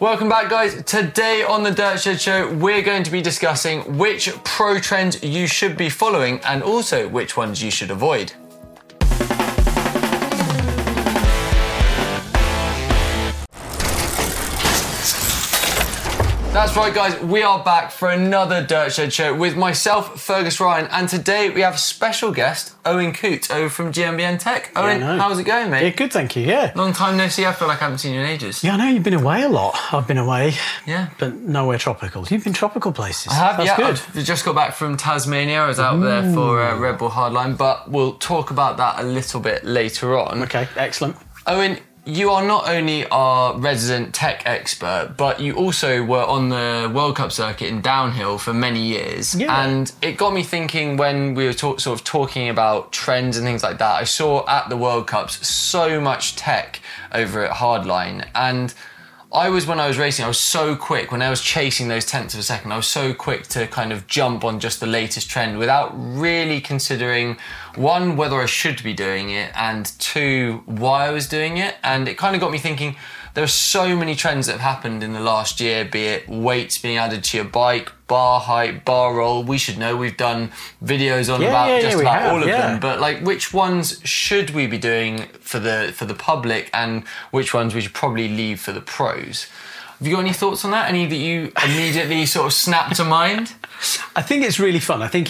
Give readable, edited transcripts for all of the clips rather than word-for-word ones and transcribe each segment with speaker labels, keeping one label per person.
Speaker 1: Welcome back, guys. Today on the Dirt Shed Show, we're going to be discussing which pro trends you should be following and also which ones you should avoid. That's right, guys, we are back for another Dirt Shed Show with myself, Fergus Ryan, and today we have a special guest, Owen Coote, over from GMBN Tech. Owen, how's it going, mate?
Speaker 2: Yeah, good, thank you, yeah.
Speaker 1: Long time no see, I feel like I haven't seen you in ages.
Speaker 2: Yeah, I know, you've been away a lot. I've been away.
Speaker 1: Yeah.
Speaker 2: But nowhere tropical. You've been tropical places.
Speaker 1: I have,
Speaker 2: That's
Speaker 1: yeah.
Speaker 2: good.
Speaker 1: I've just got back from Tasmania. I was out there for Red Bull Hardline, but we'll talk about that a little bit later on.
Speaker 2: Okay, excellent.
Speaker 1: Owen, you are not only our resident tech expert, but you also were on the World Cup circuit in downhill for many years.
Speaker 2: Yeah.
Speaker 1: And it got me thinking when we were sort of talking about trends and things like that. I saw at the World Cups so much tech over at Hardline. And when I was racing, I was so quick. When I was chasing those tenths of a second, I was so quick to kind of jump on just the latest trend without really considering, one, whether I should be doing it, and two, why I was doing it. And it kind of got me thinking, there are so many trends that have happened in the last year, be it weights being added to your bike, bar height, bar roll. We should know, we've done videos on about all of them. But like, which ones should we be doing for the public, and which ones we should probably leave for the pros? Have you got any thoughts on that? Any that you immediately sort of snap to mind?
Speaker 2: I think it's really fun. I think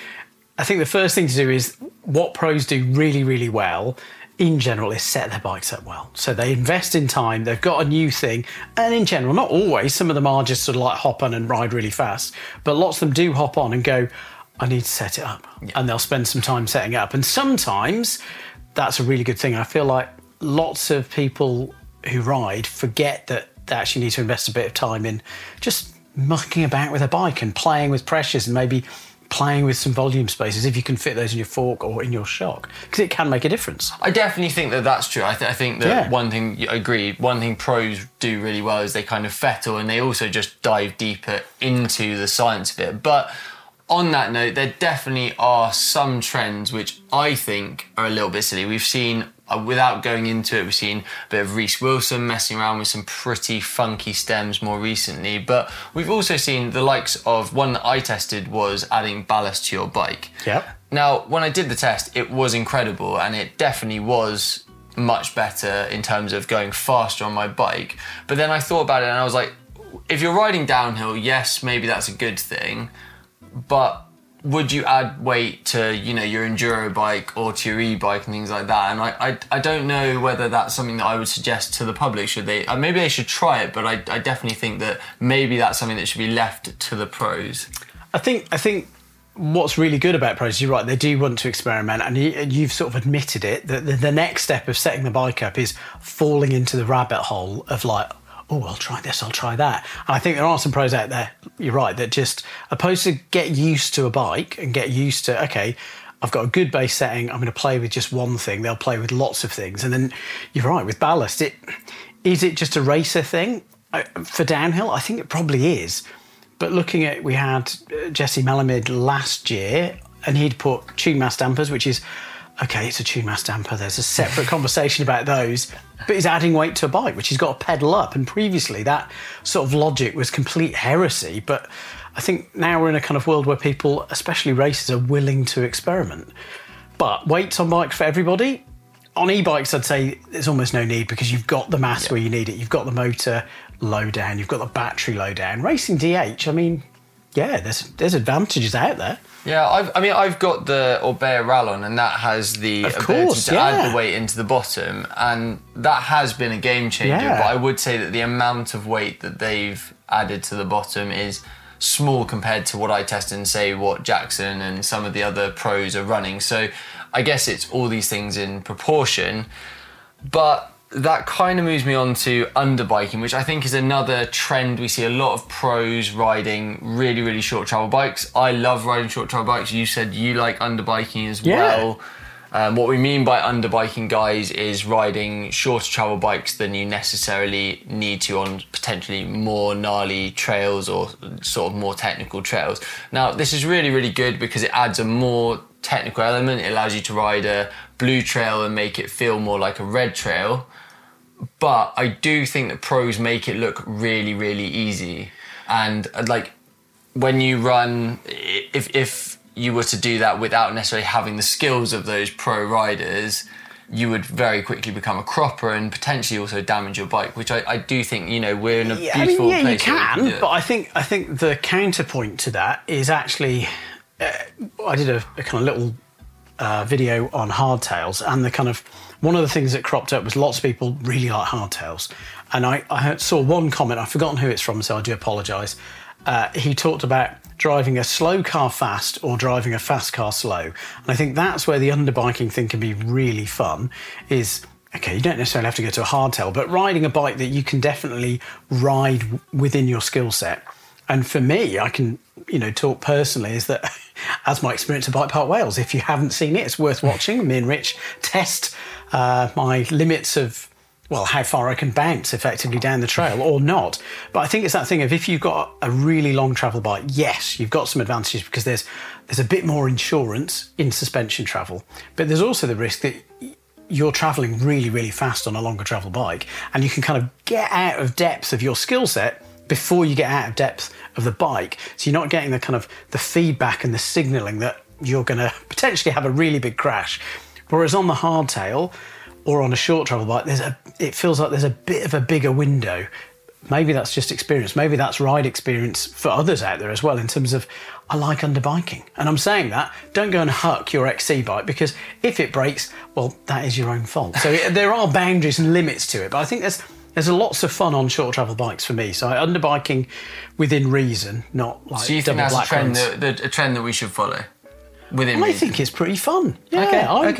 Speaker 2: the first thing to do is what pros do really, really well in general is set their bikes up well. So they invest in time, they've got a new thing, and in general, not always, some of them are just sort of like hop on and ride really fast, but lots of them do hop on and go, I need to set it up. Yeah. And they'll spend some time setting it up. And sometimes that's a really good thing. I feel like lots of people who ride forget that they actually need to invest a bit of time in just mucking about with a bike and playing with pressures and maybe playing with some volume spaces if you can fit those in your fork or in your shock, because it can make a difference.
Speaker 1: I definitely think that that's true. I think that one thing, I agree, one thing pros do really well is they kind of fettle and they also just dive deeper into the science of it. But on that note, there definitely are some trends which I think are a little bit silly. We've seen, without going into it, we've seen a bit of Reece Wilson messing around with some pretty funky stems more recently, but we've also seen the likes of, one that I tested was adding ballast to your bike.
Speaker 2: Yep.
Speaker 1: Now, when I did the test, it was incredible and it definitely was much better in terms of going faster on my bike. But then I thought about it and I was like, if you're riding downhill, yes, maybe that's a good thing, but would you add weight to, your enduro bike or to your e-bike and things like that? And I don't know whether that's something that I would suggest to the public. Should they? Maybe they should try it, but I definitely think that maybe that's something that should be left to the pros.
Speaker 2: I think what's really good about pros, you're right, they do want to experiment, and you've sort of admitted it, that the next step of setting the bike up is falling into the rabbit hole of like, oh, I'll try this, I'll try that. And I think there are some pros out there, you're right, that just, opposed to get used to a bike and get used to, okay, I've got a good base setting, I'm going to play with just one thing, they'll play with lots of things. And then, you're right, with ballast, is it just a racer thing? For downhill, I think it probably is. But looking at, we had Jesse Malamid last year, and he'd put tune mass dampers, which is, okay, it's a tune mass damper, there's a separate conversation about those, but he's adding weight to a bike, which he's got to pedal up. And previously that sort of logic was complete heresy, but I think now we're in a kind of world where people, especially racers, are willing to experiment. But weights on bikes for everybody? On e-bikes, I'd say there's almost no need, because you've got the mass where you need it, you've got the motor low down, you've got the battery low down. Racing DH, I mean, yeah, there's advantages out there.
Speaker 1: Yeah, I've got the Orbea Rallon, and that has the ability to add the weight into the bottom, and that has been a game changer.
Speaker 2: Yeah.
Speaker 1: But I would say that the amount of weight that they've added to the bottom is small compared to what I tested and say what Jackson and some of the other pros are running. So I guess it's all these things in proportion, but that kind of moves me on to underbiking, which I think is another trend. We see a lot of pros riding really, really short travel bikes. I love riding short travel bikes. You said you like underbiking as well. What we mean by underbiking, guys, is riding shorter travel bikes than you necessarily need to on potentially more gnarly trails or sort of more technical trails. Now, this is really, really good because it adds a more technical element. It allows you to ride a blue trail and make it feel more like a red trail. But I do think that pros make it look really, really easy. And like when you run, if you were to do that without necessarily having the skills of those pro riders, you would very quickly become a cropper and potentially also damage your bike, which I do think, we're in a beautiful place.
Speaker 2: You can, but I think the counterpoint to that is actually, I did a kind of little video on hardtails, and the kind of one of the things that cropped up was lots of people really like hardtails, and I saw one comment, I've forgotten who it's from, so I do apologise. He talked about driving a slow car fast or driving a fast car slow, and I think that's where the underbiking thing can be really fun. Is okay, you don't necessarily have to go to a hardtail, but riding a bike that you can definitely ride within your skill set. And for me, I can talk personally, is that as my experience at Bike Park Wales, if you haven't seen it, it's worth watching. Me and Rich test my limits of, how far I can bounce effectively down the trail or not. But I think it's that thing of, if you've got a really long travel bike, yes, you've got some advantages because there's a bit more insurance in suspension travel. But there's also the risk that you're travelling really, really fast on a longer travel bike, and you can kind of get out of depth of your skill set before you get out of depth of the bike. So you're not getting the kind of the feedback and the signalling that you're going to potentially have a really big crash. Whereas on the hardtail or on a short travel bike, it feels like there's a bit of a bigger window. Maybe that's just experience. Maybe that's ride experience for others out there as well, in terms of, I like underbiking. And I'm saying that, don't go and huck your XC bike, because if it breaks, well, that is your own fault. So there are boundaries and limits to it. But I think there's lots of fun on short travel bikes for me. So underbiking within reason, not like.
Speaker 1: So you think that's a trend that we should follow?
Speaker 2: I think it's pretty fun. Yeah,
Speaker 1: okay.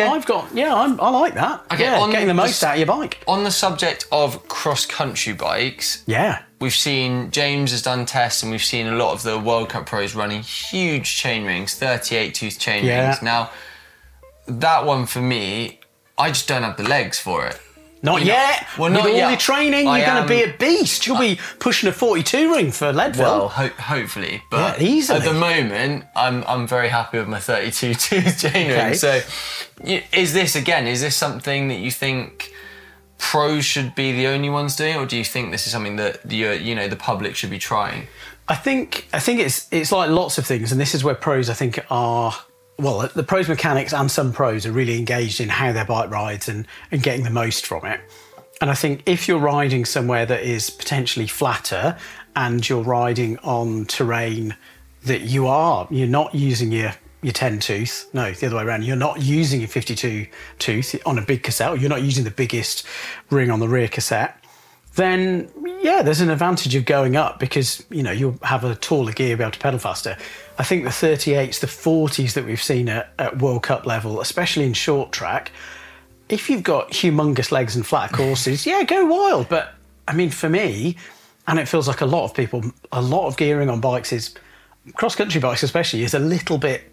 Speaker 2: I like that.
Speaker 1: Okay,
Speaker 2: yeah, getting the most out of your bike.
Speaker 1: On the subject of cross-country bikes, we've seen James has done tests, and we've seen a lot of the World Cup pros running huge chain rings, 38-tooth chain rings. Now, that one for me, I just don't have the legs for it.
Speaker 2: Not yet.
Speaker 1: Well,
Speaker 2: with
Speaker 1: not
Speaker 2: all
Speaker 1: yet.
Speaker 2: your training, you're going to be a beast. You'll be pushing a 42 ring for Leadville.
Speaker 1: Well, hopefully. But
Speaker 2: easily.
Speaker 1: At the moment, I'm very happy with my 32 tooth chain ring. So, is this something that you think pros should be the only ones doing, or do you think this is something that the public should be trying?
Speaker 2: I think it's like lots of things, and this is where pros, I think, are. Well, the pros mechanics and some pros are really engaged in how their bike rides and getting the most from it. And I think if you're riding somewhere that is potentially flatter and you're riding on terrain that you're not using your 10 tooth, no, the other way around, you're not using your 52 tooth on a big cassette, or you're not using the biggest ring on the rear cassette, then there's an advantage of going up, because you'll have a taller gear, be able to pedal faster. I think the 38s, the 40s that we've seen at World Cup level, especially in short track, if you've got humongous legs and flat courses, go wild. But I mean, for me, and it feels like a lot of people, a lot of gearing on bikes is, cross-country bikes especially, is a little bit,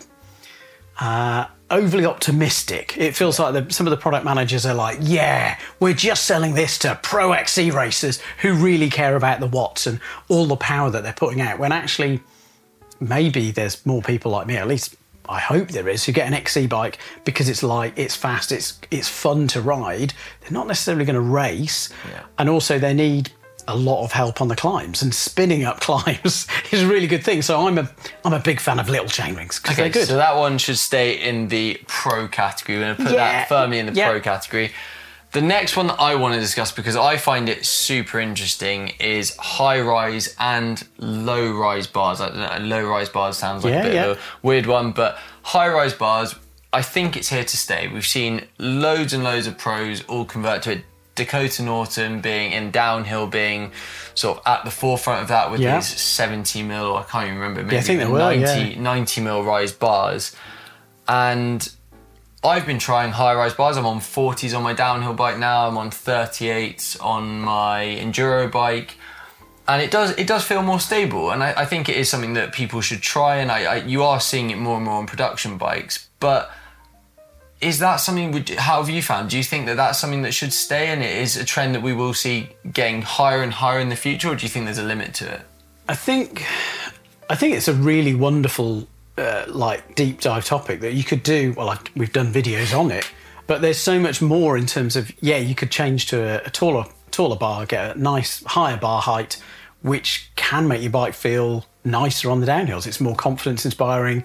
Speaker 2: overly optimistic. It feels like some of the product managers are like, we're just selling this to pro XC racers who really care about the watts and all the power that they're putting out, when actually maybe there's more people like me, at least I hope there is, who get an XC bike because it's light, it's fast, it's fun to ride. They're not necessarily going to race, and also they need a lot of help on the climbs, and spinning up climbs is a really good thing. So I'm a big fan of little chain rings because they're good.
Speaker 1: So that one should stay in the pro category. We're going to put that firmly in the pro category. The next one that I want to discuss, because I find it super interesting, is high-rise and low-rise bars. I don't know, low-rise bars sounds like a bit of a weird one, but high-rise bars, I think it's here to stay. We've seen loads and loads of pros all convert to it. Dakota Norton being in downhill, being sort of at the forefront of that with these 70 mil, or I can't even remember, maybe
Speaker 2: I think they were,
Speaker 1: 90 mil rise bars. And I've been trying high-rise bars. I'm on 40s on my downhill bike now. I'm on 38s on my enduro bike. And it does feel more stable. And I think it is something that people should try. And you are seeing it more and more on production bikes. But is that something, how have you found? Do you think that that's something that should stay, and it is a trend that we will see getting higher and higher in the future, or do you think there's a limit to it?
Speaker 2: I think it's a really wonderful deep dive topic that you could do. Well, we've done videos on it But there's so much more in terms of, you could change to a taller bar, get a nice higher bar height, which can make your bike feel nicer on the downhills. It's more confidence inspiring.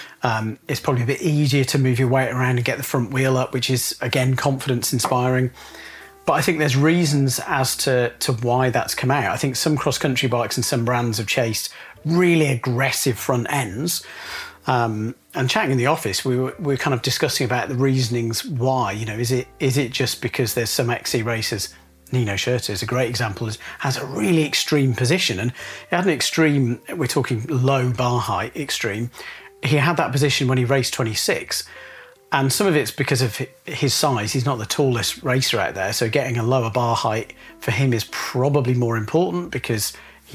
Speaker 2: It's probably a bit easier to move your weight around and get the front wheel up, which is, again, confidence inspiring. But I think there's reasons as to why that's come out. I think some cross-country bikes and some brands have chased really aggressive front ends. And chatting in the office, we were kind of discussing about the reasonings why. Is it just because there's some XC racers? Nino Schurter is a great example. Has a really extreme position, and he had an extreme. We're talking low bar height extreme. He had that position when he raced 26, and some of it's because of his size. He's not the tallest racer out there, so getting a lower bar height for him is probably more important because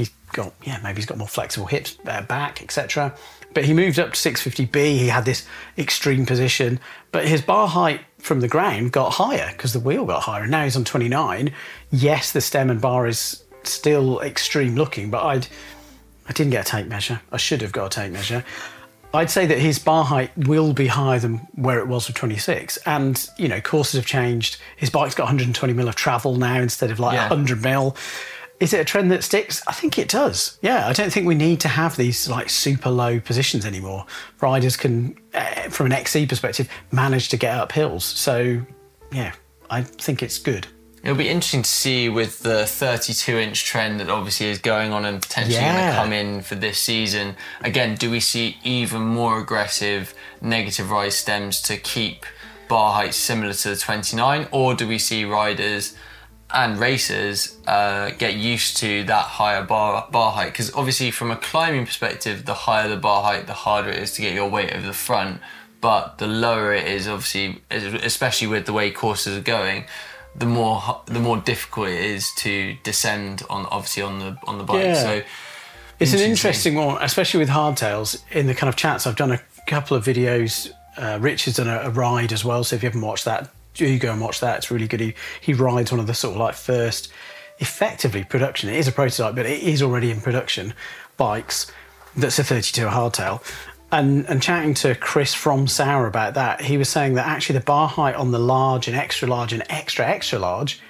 Speaker 2: maybe he's got more flexible hips, back, etc. But he moved up to 650B. He had this extreme position, but his bar height from the ground got higher because the wheel got higher. And now he's on 29. Yes, the stem and bar is still extreme looking, but I didn't get a tape measure. I should have got a tape measure. I'd say that his bar height will be higher than where it was with 26. And, courses have changed. His bike's got 120 mil of travel now instead of 100 mil. Is it a trend that sticks? I think it does. Yeah, I don't think we need to have these super low positions anymore. Riders can, from an XC perspective, manage to get up hills. So, yeah, I think it's good.
Speaker 1: It'll be interesting to see with the 32-inch trend that obviously is going on and potentially going to come in for this season. Again, do we see even more aggressive negative rise stems to keep bar heights similar to the 29, or do we see riders and racers get used to that higher bar height? Because obviously from a climbing perspective, the higher the bar height, the harder it is to get your weight over the front. But the lower it is, obviously, especially with the way courses are going, the more difficult it is to descend on the bike.
Speaker 2: Yeah.
Speaker 1: So
Speaker 2: it's an interesting one, especially with hardtails. In the kind of chats, I've done a couple of videos. Rich has done a ride as well. So if you haven't watched that, do go and watch that. It's really good. He rides one of the sort of first, effectively production. It is a prototype, but it is already in production bikes. That's a 32 hardtail. And chatting to Chris from Sauer about that, he was saying that actually the bar height on the large and extra large, extra large,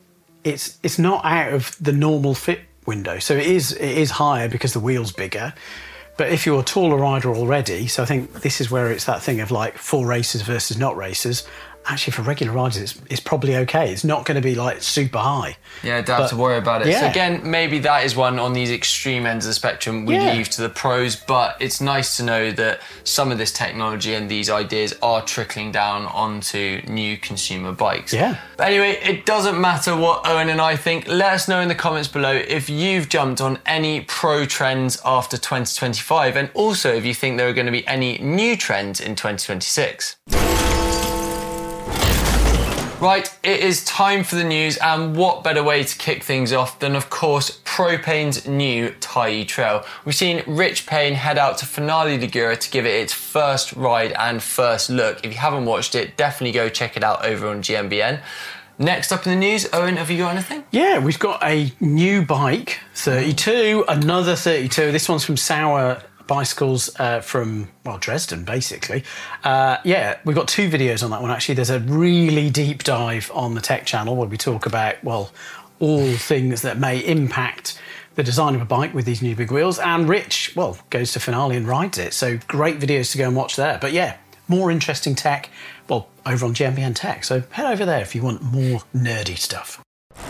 Speaker 2: it's not out of the normal fit window. So it is higher because the wheel's bigger. But if you're a taller rider already, so I think this is where it's that thing of for racers versus not racers. Actually, for regular riders, it's probably okay. It's not going to be super high.
Speaker 1: Yeah, don't have to worry about it.
Speaker 2: Yeah.
Speaker 1: So again, maybe that is one on these extreme ends of the spectrum we leave to the pros, but it's nice to know that some of this technology and these ideas are trickling down onto new consumer bikes.
Speaker 2: Yeah.
Speaker 1: But anyway, it doesn't matter what Owen and I think. Let us know in the comments below if you've jumped on any pro trends after 2025, and also if you think there are going to be any new trends in 2026. Right, it is time for the news, and what better way to kick things off than, of course, Propane's new Tyee Trail. We've seen Rich Payne head out to Finale Ligure to give it its first ride and first look. If you haven't watched it, definitely go check it out over on GMBN. Next up in the news, Owen, have you got anything?
Speaker 2: Yeah, we've got a new bike, 32, another 32. This one's from Sauer Bicycles from Dresden, basically. We've got two videos on that one, actually. There's a really deep dive on the tech channel where we talk about all things that may impact the design of a bike with these new big wheels, and Rich goes to Finale and rides it. So great videos to go and watch there. But more interesting tech over on GMBN Tech, so head over there if you want more nerdy stuff.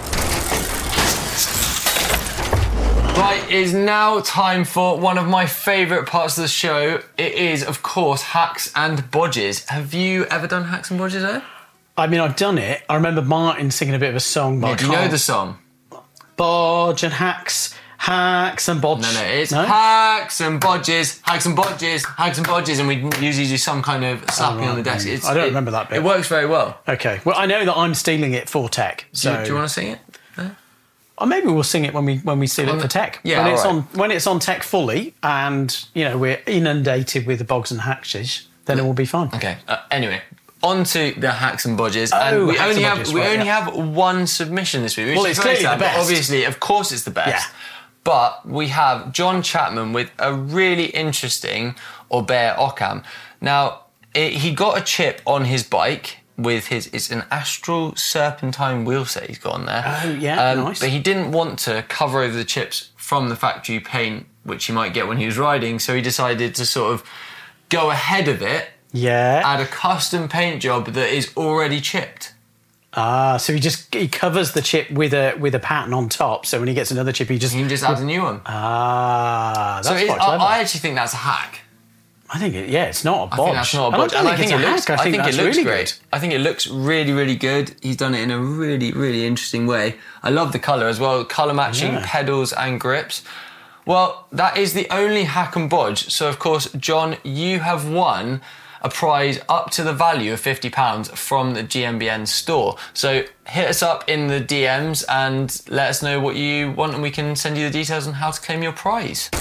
Speaker 1: Right, it is now time for one of my favourite parts of the show. It is, of course, Hacks and Bodges. Have you ever done Hacks and Bodges, Owen?
Speaker 2: I mean, I've done it. I remember Martin singing a bit of a song.
Speaker 1: Do you know the song?
Speaker 2: Bodge and Hacks, Hacks and Bodge.
Speaker 1: No, it's Hacks and Bodges, Hacks and Bodges, Hacks and Bodges, and we usually do some kind of slapping on the desk.
Speaker 2: I don't remember that bit.
Speaker 1: It works very well.
Speaker 2: Okay, well, I know that I'm stealing it for tech. So
Speaker 1: Do you want to sing it?
Speaker 2: Or maybe we'll sing it when we steal it for tech.
Speaker 1: Yeah,
Speaker 2: when it's on tech fully, and we're inundated with the bogs and hatches, then it will be fun.
Speaker 1: Okay. Anyway, on to the Hacks and Bodges, and we only have one submission this week.
Speaker 2: Which is clearly the best.
Speaker 1: Obviously, of course, it's the best.
Speaker 2: Yeah.
Speaker 1: But we have John Chapman with a really interesting Aubert Occam. Now, he got a chip on his bike. with it's an Astral Serpentine wheelset he's got on there.
Speaker 2: Oh, yeah, nice.
Speaker 1: But he didn't want to cover over the chips from the factory paint, which he might get when he was riding, so he decided to sort of go ahead of it, add a custom paint job that is already chipped.
Speaker 2: So he covers the chip with a pattern on top, so when he gets another chip, he just
Speaker 1: adds a new one.
Speaker 2: That's quite clever.
Speaker 1: I actually think that's a hack.
Speaker 2: I think it's not a bodge.
Speaker 1: I think that's not a bodge.
Speaker 2: I think it looks
Speaker 1: really
Speaker 2: great.
Speaker 1: Good. I think it looks really, really good. He's done it in a really, really interesting way. I love the colour as well. Colour matching pedals and grips. Well, that is the only hack and bodge. So, of course, John, you have won a prize up to the value of £50 from the GMBN store. So hit us up in the DMs and let us know what you want, and we can send you the details on how to claim your prize.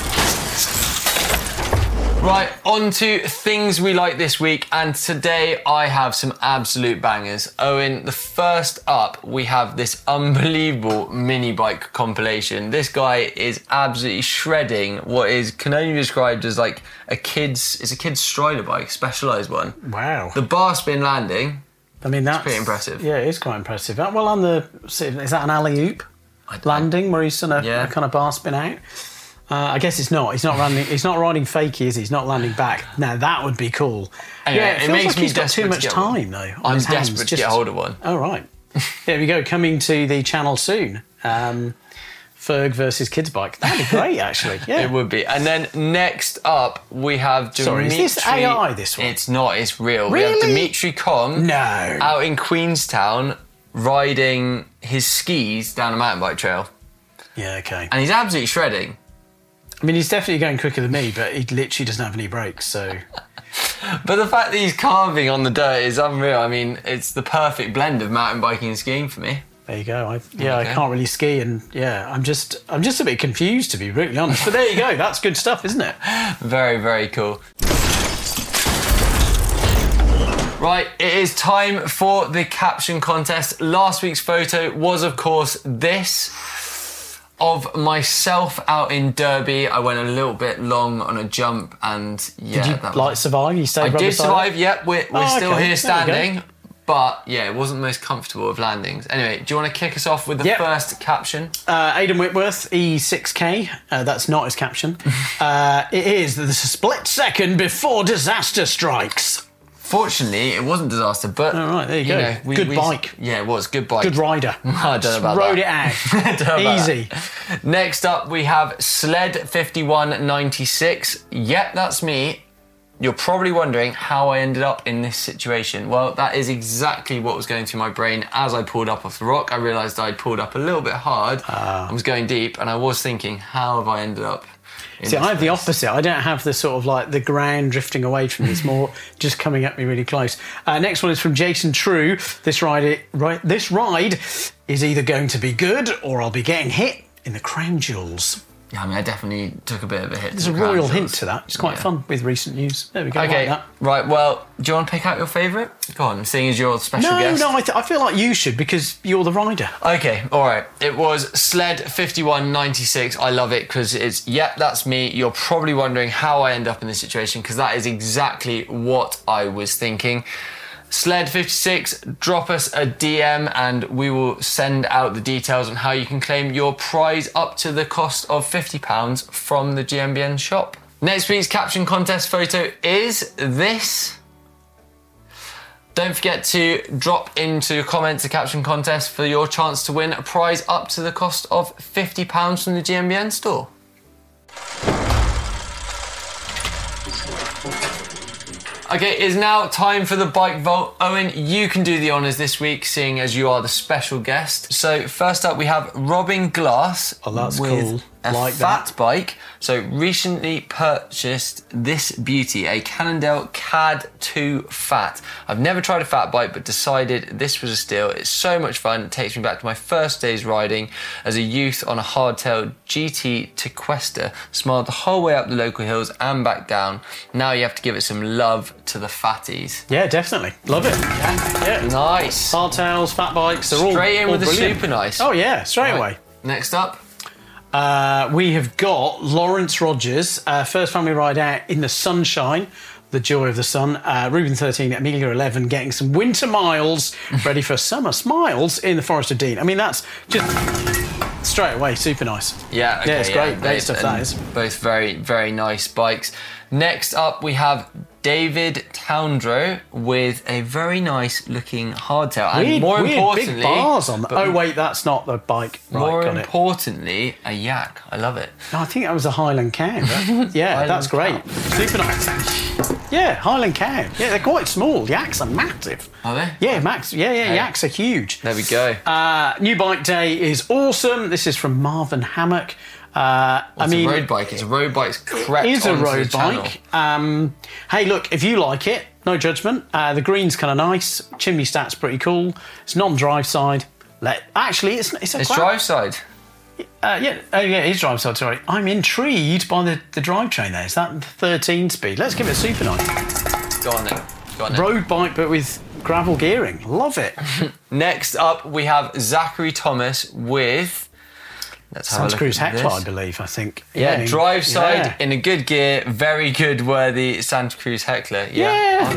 Speaker 1: Right, on to things we like this week, and today I have some absolute bangers. Owen, the first up, we have this unbelievable mini bike compilation. This guy is absolutely shredding what can only be described as like a kid's strider bike, specialised one.
Speaker 2: Wow.
Speaker 1: The bar spin landing,
Speaker 2: I mean, that's
Speaker 1: pretty impressive.
Speaker 2: Yeah, it is quite impressive. Well, is that an alley-oop landing where he's done a kind of bar spin out? I guess it's not. He's not landing. He's not riding fakie, is he? He's not landing back. Now that would be cool.
Speaker 1: Anyway,
Speaker 2: it feels
Speaker 1: makes
Speaker 2: like
Speaker 1: me
Speaker 2: he's got too
Speaker 1: desperate
Speaker 2: much
Speaker 1: to get
Speaker 2: time though.
Speaker 1: I'm desperate to get hold of one.
Speaker 2: Oh right. There we go. Coming to the channel soon. Ferg versus Kids Bike. That'd be great, actually. Yeah,
Speaker 1: it would be. And then next up, we have Dimitri.
Speaker 2: Sorry, is this AI? This one?
Speaker 1: It's not. It's real.
Speaker 2: Really?
Speaker 1: We have Dimitri Com.
Speaker 2: No.
Speaker 1: Out in Queenstown, riding his skis down a mountain bike trail.
Speaker 2: Yeah. Okay.
Speaker 1: And he's absolutely shredding.
Speaker 2: I mean, he's definitely going quicker than me, but he literally doesn't have any brakes, so...
Speaker 1: But the fact that he's carving on the dirt is unreal. I mean, it's the perfect blend of mountain biking and skiing for me.
Speaker 2: There you go. I can't really ski, and I'm just a bit confused, to be brutally honest. But there you go. That's good stuff, isn't it?
Speaker 1: Very, very cool. Right, it is time for the caption contest. Last week's photo was, of course, this of myself out in Derby. I went a little bit long on a jump, and
Speaker 2: did you survive? You stayed.
Speaker 1: I did survive. Yep, we're still here standing. But yeah, it wasn't the most comfortable of landings. Anyway, do you want to kick us off with the first caption?
Speaker 2: Aidan Whitworth, E6K. That's not his caption. It is the split second before disaster strikes.
Speaker 1: Fortunately, it wasn't disaster, but...
Speaker 2: All right, there you go. Good bike.
Speaker 1: Yeah, it was. Good bike.
Speaker 2: Good rider.
Speaker 1: I don't know about
Speaker 2: rode
Speaker 1: that.
Speaker 2: it out. Easy.
Speaker 1: Next up, we have Sled 5196. Yep, that's me. You're probably wondering how I ended up in this situation. Well, that is exactly what was going through my brain as I pulled up off the rock. I realised I'd pulled up a little bit hard. I was going deep, and I was thinking, how have I ended up
Speaker 2: See, I have the opposite. I don't have the sort of like the ground drifting away from me. It's more just coming at me really close. Next one is from Jason True. This ride is either going to be good or I'll be getting hit in the crown jewels.
Speaker 1: Yeah, I mean, I definitely took a bit of a hit.
Speaker 2: There's a royal hint to that. It's quite fun with recent news. There we go.
Speaker 1: Okay,
Speaker 2: like that.
Speaker 1: Right, well, do you want to pick out your favourite? Go on, seeing as you're the special guest.
Speaker 2: No, I feel like you should because you're the rider.
Speaker 1: Okay, all right. It was Sled 5196. I love it because it's, that's me. You're probably wondering how I end up in this situation because that is exactly what I was thinking. Sled 56, drop us a DM and we will send out the details on how you can claim your prize up to the cost of £50 from the GMBN shop. Next week's caption contest photo is this. Don't forget to drop into comments the caption contest for your chance to win a prize up to the cost of £50 from the GMBN store. Okay, it is now time for the bike vault. Owen, you can do the honours this week, seeing as you are the special guest. So first up, we have Robin Glass.
Speaker 2: Oh, that's
Speaker 1: with
Speaker 2: cool.
Speaker 1: A
Speaker 2: like
Speaker 1: fat
Speaker 2: that.
Speaker 1: bike. So recently purchased this beauty, a Cannondale CAD 2 Fat. I've never tried a fat bike, but decided this was a steal. It's so much fun. It takes me back to my first days riding as a youth on a hardtail GT Tequesta. Smiled the whole way up the local hills and back down. Now you have to give it some love to the fatties.
Speaker 2: Yeah, definitely. Love it. Yeah.
Speaker 1: Nice.
Speaker 2: Hardtails, fat bikes, they're all
Speaker 1: Straight in with the
Speaker 2: brilliant.
Speaker 1: super nice.
Speaker 2: Oh yeah, straight away.
Speaker 1: Next up.
Speaker 2: We have got Lawrence Rogers, first family ride out in the sunshine, the joy of the sun. Ruben 13, Amelia 11, getting some winter miles ready for summer smiles in the Forest of Dean. I mean, that's just straight away super nice.
Speaker 1: Yeah, okay,
Speaker 2: yeah, it's great. Great stuff, that is.
Speaker 1: Both very, very nice bikes. Next up, we have David Towndrow with a very nice looking hardtail. And more importantly,
Speaker 2: big bars on that. Oh, wait, that's not the bike. Right,
Speaker 1: more importantly, a yak. I love it.
Speaker 2: No, I think that was a Highland cow. Yeah,
Speaker 1: Highland
Speaker 2: that's great.
Speaker 1: cow.
Speaker 2: Super nice. Yeah, Highland cow. Yeah, they're quite small. Yaks are massive.
Speaker 1: Are they?
Speaker 2: Yeah, Max. Yeah,
Speaker 1: Hey.
Speaker 2: yaks are huge.
Speaker 1: There we go.
Speaker 2: New Bike Day is awesome. This is from Marvin Hammock.
Speaker 1: It's a road bike. It's a road bike's crept
Speaker 2: It is a
Speaker 1: onto the
Speaker 2: road
Speaker 1: channel.
Speaker 2: bike. Hey, look, if you like it, no judgment. The green's kind of nice. Chimney stat's pretty cool. It's non-drive side. Actually, it's
Speaker 1: It's drive side.
Speaker 2: yeah, it is drive side. Sorry, I'm intrigued by the drivetrain. There is that 13 speed. Let's give it a super nice
Speaker 1: Go on then. Go on then.
Speaker 2: road bike, but with gravel gearing. Love it.
Speaker 1: Next up, we have Zachary Thomas with. Let's have a
Speaker 2: Santa
Speaker 1: look
Speaker 2: Cruz
Speaker 1: at
Speaker 2: Hector, I
Speaker 1: this.
Speaker 2: believe. I think.
Speaker 1: Yeah, drive side
Speaker 2: Yeah.
Speaker 1: in a good gear, very good, worthy Santa Cruz Heckler.
Speaker 2: Yeah.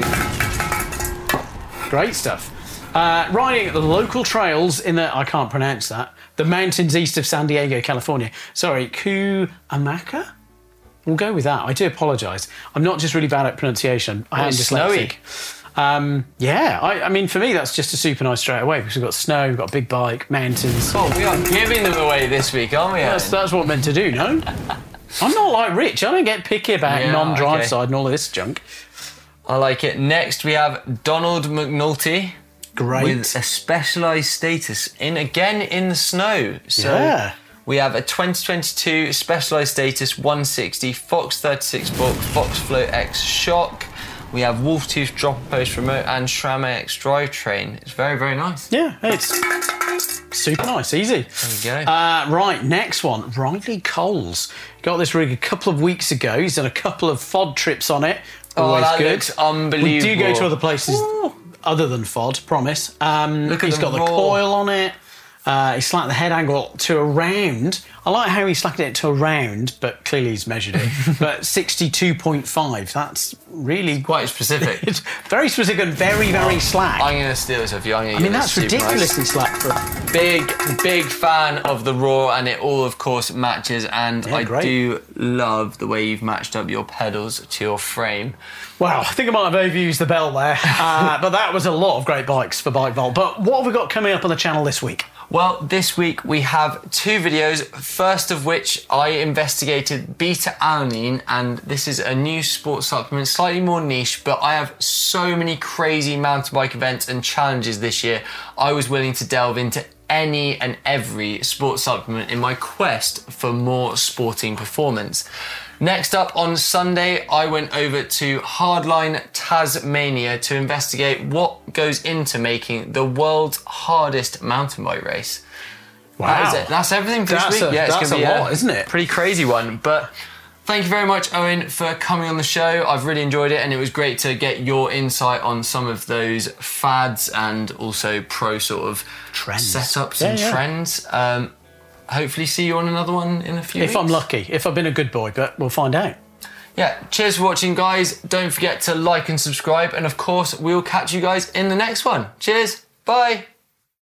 Speaker 2: Great stuff. Riding the local trails in the, I can't pronounce that, the mountains east of San Diego, California. Sorry, Cuyamaca? We'll go with that. I do apologise. I'm not just really bad at pronunciation. I am
Speaker 1: it's
Speaker 2: dyslexic. I mean, for me, that's just a super nice straight away because we've got snow, we've got a big bike, mountains.
Speaker 1: Oh, we are giving them away this week, aren't we?
Speaker 2: That's what I'm meant to do, no? I'm not like Rich. I don't get picky about
Speaker 1: Yeah,
Speaker 2: non-drive
Speaker 1: okay.
Speaker 2: side and all of this junk.
Speaker 1: I like it. Next, we have Donald McNulty.
Speaker 2: Great.
Speaker 1: With a specialised status in the snow. So
Speaker 2: Yeah.
Speaker 1: we have a 2022 specialised status 160 Fox 36 box Fox Float X shock. We have Wolftooth dropper post remote and SRAM X drivetrain. It's very, very nice.
Speaker 2: Yeah, it's super nice, easy.
Speaker 1: There you go.
Speaker 2: Right, next one, Riley Coles. Got this rig a couple of weeks ago. He's done a couple of FOD trips on it. Always
Speaker 1: that
Speaker 2: good.
Speaker 1: looks unbelievable.
Speaker 2: We do go to other places other than FOD, promise. He's got the coil on it. He slacked the head angle to around. I like how he slacked it to around, but clearly he's measured it. But 62.5. That's really
Speaker 1: Quite specific.
Speaker 2: It's very specific and very, very slack.
Speaker 1: I'm going to steal this off you.
Speaker 2: I mean, that's ridiculously slack for a
Speaker 1: Big fan of the Raw, and it all, of course, matches. And
Speaker 2: Yeah,
Speaker 1: I
Speaker 2: great.
Speaker 1: do love the way you've matched up your pedals to your frame.
Speaker 2: Wow, I think I might have overused the bell there. But that was a lot of great bikes for Bike Vault. But what have we got coming up on the channel this week?
Speaker 1: Well, this week we have two videos, first of which I investigated beta-alanine, and this is a new sports supplement, slightly more niche, but I have so many crazy mountain bike events and challenges this year, I was willing to delve into any and every sports supplement in my quest for more sporting performance. Next up on Sunday, I went over to Hardline Tasmania to investigate what goes into making the world's hardest mountain bike race.
Speaker 2: Wow.
Speaker 1: That is it. That's everything for this week.
Speaker 2: That's
Speaker 1: gonna be
Speaker 2: a lot, isn't it?
Speaker 1: Pretty crazy one. But thank you very much, Owen, for coming on the show. I've really enjoyed it, and it was great to get your insight on some of those fads and also pro sort of
Speaker 2: Trends.
Speaker 1: setups and trends. Hopefully see you on another one in a few weeks.
Speaker 2: If I'm lucky, if I've been a good boy, but we'll find out.
Speaker 1: Yeah, cheers for watching, guys. Don't forget to like and subscribe, and of course, we'll catch you guys in the next one. Cheers. Bye.